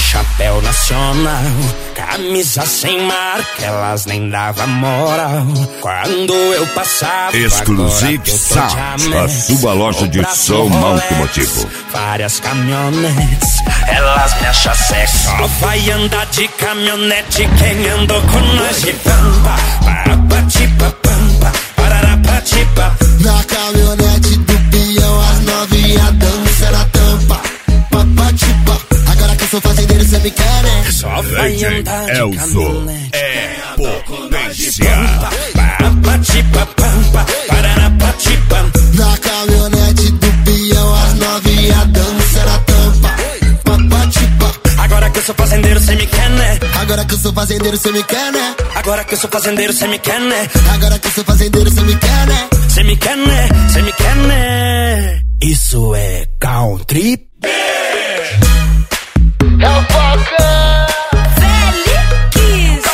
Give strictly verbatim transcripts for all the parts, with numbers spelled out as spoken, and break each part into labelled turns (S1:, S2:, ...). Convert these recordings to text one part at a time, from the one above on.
S1: chapéu nacional, camisa sem marca, elas nem davam moral. Quando eu passava,
S2: Exclusive Sound, a sua loja de som automotivo.
S1: Várias caminhonetes, elas me acham sexy. Só vai andar de caminhonete quem andou com nós de pampa. Papatipa, pampa, pararapatipa.
S3: Na caminhonete do peão, as novinha dança na tampa. Papatipa, agora que eu sou fazendeiro, cê me quer, né?
S1: Só vai andar de caminhonete.
S2: É potência.
S1: Papatipa, pampa, pararapatipa.
S3: Na caminhonete do peão, as novinha dança na tampa. Papatipa,
S1: agora que eu sou fazendeiro, cê me quer, né?
S3: agora que eu sou fazendeiro, cê me quer, né?
S1: Agora que eu sou fazendeiro, cê me quer, né?
S3: Agora que eu sou fazendeiro, cê me quer, né?
S1: Cê me quer, né? Cê me quer, né? Isso é country.
S3: É o Falcão
S4: Felix.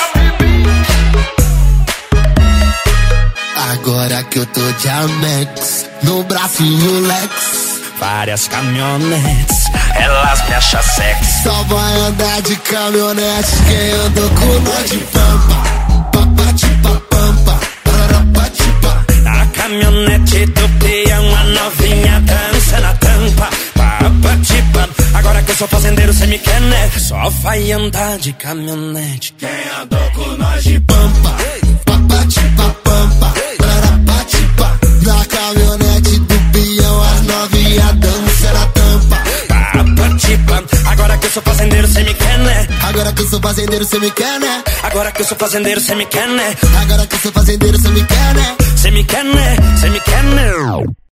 S3: Agora que eu tô de Amex, no bracinho Lex.
S1: Várias caminhonetes, elas me acham sexy.
S3: Só vai andar de caminhonete quem andou com nós de pampa. Papatipa, pampa, pararapatipa.
S1: Na caminhonete do peão, a novinha dança na tampa. Papatipa, agora que eu sou fazendeiro, cê me quer, né? Só vai andar de caminhonete quem andou com nós de
S3: Pampa, papatipa, pampa, pararapatipa. Na caminhonete do peão, as novinha dança na tampa.
S1: Papatipa, agora que eu sou fazendeiro, cê me quer, né?
S3: Agora que eu sou fazendeiro, cê me quer, né?
S1: Agora que eu sou fazendeiro, cê me quer, né?
S3: Agora que eu sou fazendeiro, cê me quer, né?
S1: Cê me quer, né? Cê me quer, né?